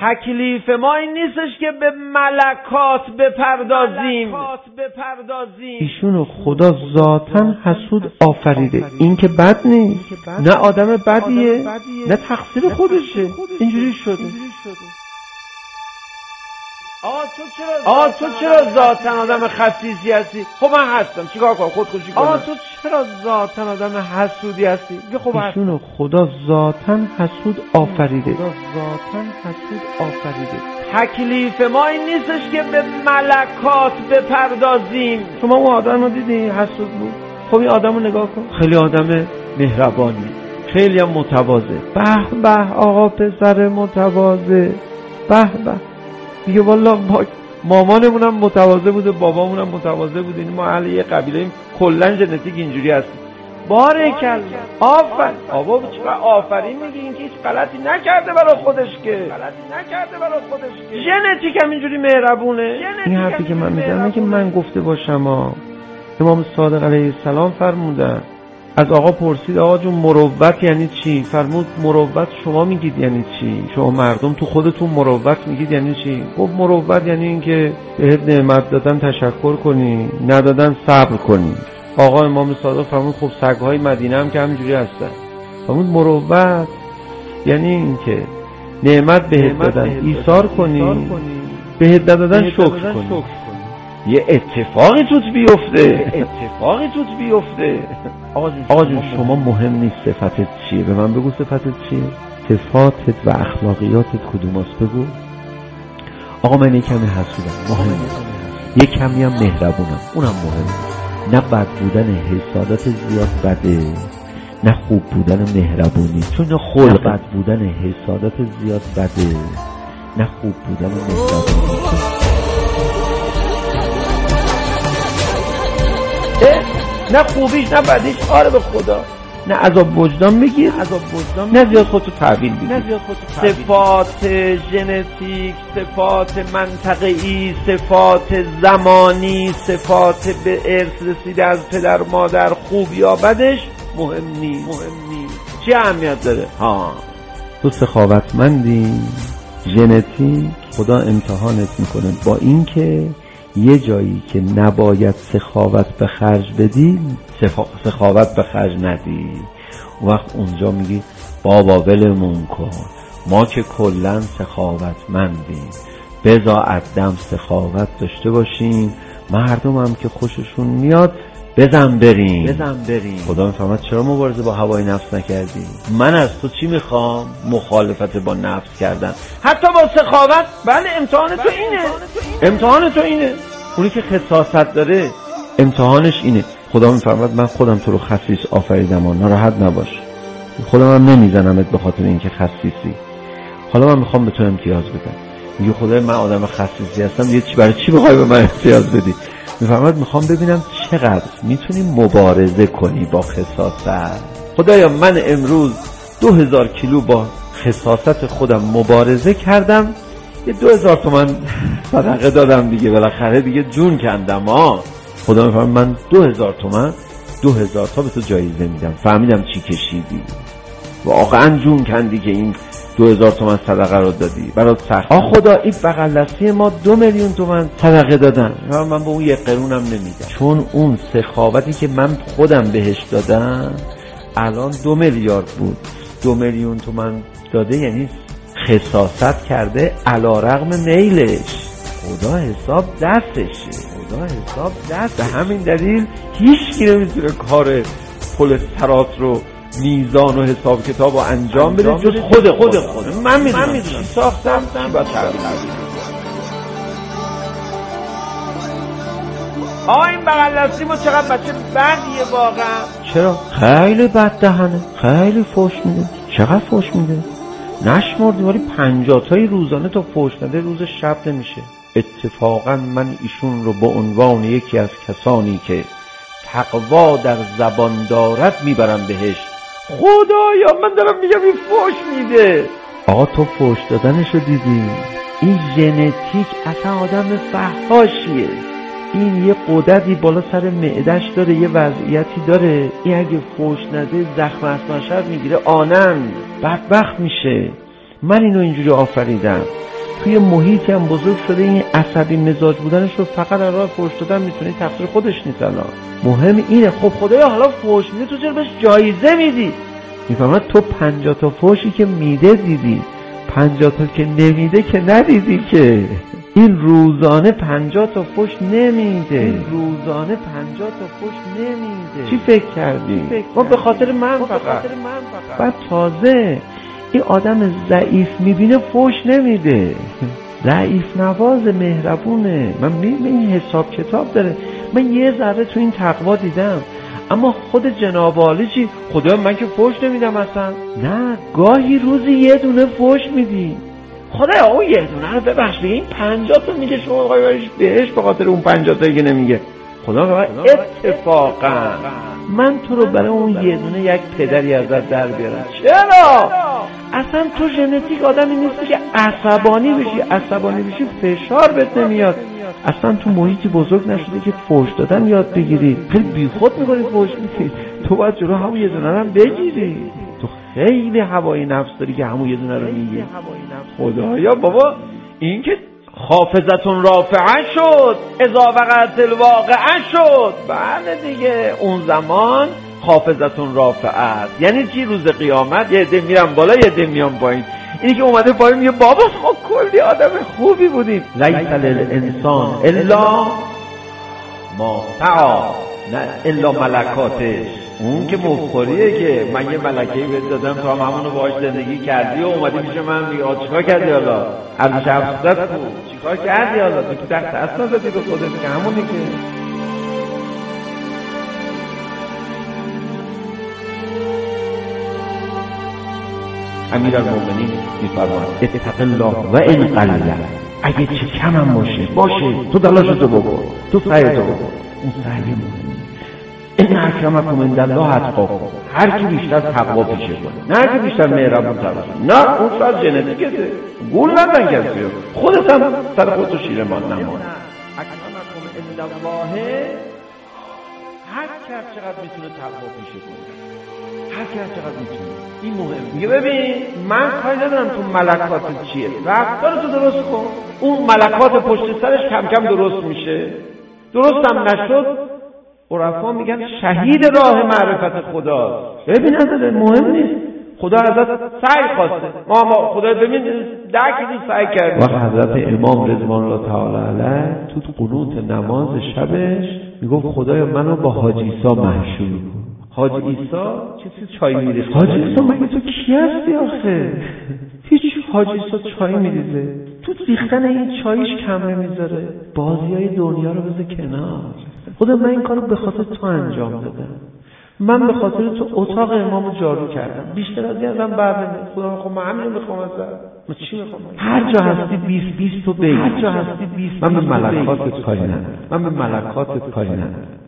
تکلیف ما این نیستش که به ملکات بپردازیم. ایشونو خدا ذاتاً حسود آفریده. این که بد نیست، نه آدم بدیه نه تقصیر خودشه، اینجوری شده. آقا تو چرا ذاتاً آدم خسیسی هستی؟ خب من هستم، چیکار کنم؟ خودکشی کنم؟ آقا تو چرا ذاتاً آدم حسودی هستی؟ خب ایشونو خدا ذاتاً حسود آفریده. تکلیف ما این نیستش که به ملکات بپردازیم. شما اون آدم رو دیدی حسود بود؟ خب این آدم رو نگاه کن، خیلی آدم مهربانی، خیلی هم متواضع. به به آقا پسر متواضع، به به. میگه والا مامانمونم متواضع بوده، بابامونم متواضع بوده، این ما اهل یه قبیله‌ایم، کلا ژنتیک اینجوری هستیم. بارکالله، آفرین. آبا چقدر آفرین میگی، این که هیچ غلطی نکرده برای خودش که ژنتیک هم اینجوری مهربونه. این حرفی که من میزنم که من گفته باشم. امام صادق علیه السلام فرمودن، از آقا پرسید آقا جون مروت یعنی چی؟ فرمود مروت شما میگید یعنی چی؟ شما مردم تو خودتون مروت میگید یعنی چی؟ گفت مروت یعنی این که بهت نعمت دادن تشکر کنی، ندادن صبر کنی. آقا امام صادق فرمود خب سگهای مدینه هم که همینجوری هستن. فرمود مروت یعنی این که نعمت بهت دادن ایثار کنی، بهت ندادن شکر کنی. یه اتفاقی توت بیفته. آقا جون شما مهم نیست صفتت چیه، به من بگو صفتت چیه، صفاتت و اخلاقیاتت کدوماست بگو. آقا من یک کمی حسودم، مهم نیست. یک کمی هم مهربونم، اونم مهم. نه بد بودن حسادت زیاد بده، نه خوب بودن مهربونی، چون خلق بد بودن حسادت زیاد بده، نه خوب بودن مهربونی. نه خوبیش نه بدیش، آره به خدا. نه عذاب وجدان میگیر، نه زیاد خودتو تحویل بگیر. صفات ژنتیک، صفات منطقه‌ای، صفات زمانی، صفات به ارث رسیده از پدر مادر، خوب یا بدش مهم نیست. چه اهمیت داره؟ تو سخاوتمندی، ژنتیک خدا امتحانت میکنه با اینکه یه جایی که نباید سخاوت به خرج بدی، سخاوت به خرج ندی. اون وقت اونجا میگی بابا ولمون کن، ما که کلن سخاوتمندیم، بذار عدم سخاوت داشته باشیم، مردم هم که خوششون میاد بزن بریم. خدا میفهمد چرا مبارزه با هوای نفس نکردی؟ من از تو چی میخوام؟ مخالفت با نفس کردن، حتی با سخاوت. بله امتحان تو اینه. اونی که خساست داره امتحانش اینه. خدا میفرماد من خودم تو رو خسیس آفریدم و ناراحت نباش، خودم هم نمیزنمت به خاطر اینکه خسیسی، حالا من میخوام به تو امتیاز بدم. میگه خدای من آدم خسیسی هستم، برای چی بخوای به من امتیاز بدی؟ میفرماد میخوام ببینم چقدر میتونی مبارزه کنی با خساست. خدایا من امروز 2000 کیلو با خساست خودم مبارزه کردم، یه 2000 تومن صدقه دادم دیگه، بالاخره دیگه جون کندم. خدا میفرماد من 2000 تومن 2000 تا به تو جایزه میدم. فهمیدم چی کشیدی، واقعا جون کندی که این 2000 تومن صدقه رو دادی، برات سخت. خدا این بغل دستی ما 2 میلیون تومن صدقه دادن، من به اون 1 قرونم نمیدم، چون اون سخاوتی که من خودم بهش دادم الان 2 میلیارد بود. 2 میلیون تومن داده یعنی خساست کرده علیرغم میلش. خدا حساب دستشه. به همین دلیل هیچ کی نمیتونه کار پل سرات رو میزان و حساب کتاب رو انجام بده جز خود. من میدونم ساختم با این بغل دستی ما چقدر بچه بدیه واقعا. چرا؟ خیلی بد دهنه، خیلی فوش میده. چقدر فوش میده؟ نشمردی، ولی 50 تایی روزانه تا فوش نده روز شب نمیشه. اتفاقا من ایشون رو به عنوان یکی از کسانی که تقوا در زبان دارد میبرم بهش. خدایا من دارم میگم این فوش میده. آقا تو فوش دادنشو دیدی؟ این ژنتیک اصلا آدم فحاشیه. این یه قدرتی بالا سر معدش داره، یه وضعیتی داره، این اگه فوش نده زخم اسمشر میگیره، آنن بدبخت میشه. من اینو اینجوری آفریدم. توی محیطی هم بزرگ شده این عصبی مزاج بودنش رو فقط از راه فحش دادن میتونی، تقصیر خودش نیست. الان مهم اینه خب خدایا حالا فحش میده تو چرا بهش جایزه میدی؟ میفهمم تو 50 تا فحشی که میده دیدی، 50 تا که نمیده که ندیدی که. این روزانه 50 تا فحش نمیده، روزانه 50 تا فحش نمیده. چی فکر کردی؟ ما به خاطر من فقط. بعد تازه این آدم ضعیف میبینه فحش نمیده، ضعیف نواز مهربونه. من این حساب کتاب داره. من یه ذره تو این تقوا دیدم، اما خود جناب عالی چی؟ خدا من که فحش نمیدم اصلا. نه، گاهی روزی یه دونه فحش میدی. خدایا اون یه دونه رو ببخش، بگه این 50 تا میگه شما بخوای بریش بهش به خاطر اون 50 تایی که نمیگه. خدا بخواه اتفاقا من تو رو برای اون یه دونه یک پدری ازت در بیارم. چرا؟ اصلا تو ژنتیک آدمی نیستی که عصبانی بشی فشار بهت نمیاد. اصلا تو محیطی بزرگ نشده که فحش دادن یاد بگیری. خیلی بیخود میکنی فحش میدی. تو باید جلو همون یه دونه رو هم بگیری. تو خیلی هوای نفس داری که همون یه دونه رو میگی. خدایا بابا این که خافضتون رافعه شد، اذا وقعت الواقعه شد. بله دیگه اون زمان خافضتون رافعه است. یعنی چی؟ روز قیامت یه عده میرن بالا یه عده میان پایین. اینی که اومده پایین میگه بابا ما کلی آدم خوبی بودیم. لیس للانسان الا ما سعی، نه الا ملکاتش. اون که مفخوریه که من یه ملکه‌ای بهت دادم تو هم همونو باهاش زندگی کردی و اومدی میشه من میگه چیکار کردی حالا؟ ارزش افزودت بود. چیکار کردی حالا؟ تو که دست اصلا زدی به خودت که همونی که امیرالمومنین میفرماید اتق الله و ان قل، اگه چه کم هم باشه تو تلاشتو بکن، تو سعیتو بکن. اون سعی مهمه. ان اکرمکم عند الله اتقاکم. هر کی بیشتر تقوا پیشه کنه، نه هر کی بیشتر مهربون باشه. نه اون شاید ژنتیکه، گول نزن کسی رو. خودت هم سر خودتو شیرمان نمون. اکرمکم عند الله، هر کس چقدر میتونه تقوا پیشه کنه، هر کس چقدر میتونه. این مهم. میگه ببین من کاری ندارم تو ملکات چیه، رفتارتو درست کن. اون ملکات پشت سرش کم کم درست میشه. درستم نشد عرفا میگن شهید راه معرفت خدا. ببین نداره، مهم نیست. خدا ازت سعی خواسته. ما خدا ببین درکی سعی کرد. و حضرت امام رضوان الله تعالی علیه تو قنوت نماز شبش میگفت خدایا منو با حاجی عیسی محشور کن. حاجی عیسی چه چای میریزه؟ حاجی عیسی مگه تو کی هستی آخه؟ هیچ. حاجی عیسی چای میریزه، تو ریختن این چایش کم نمیذاره. بازیای دنیا رو بذار کنار. خدا من این کارو به خاطر تو انجام دادم. من به خاطر تو اتاق امامو جارو کردم. بیشتر از این ازم برنمیاد. خدا خب من همین میخوام ازت. من چی میخوام؟ هر جا هستی 20 تو بگی. هر جا هستی 20. من به ملکاتت کاری ندارم.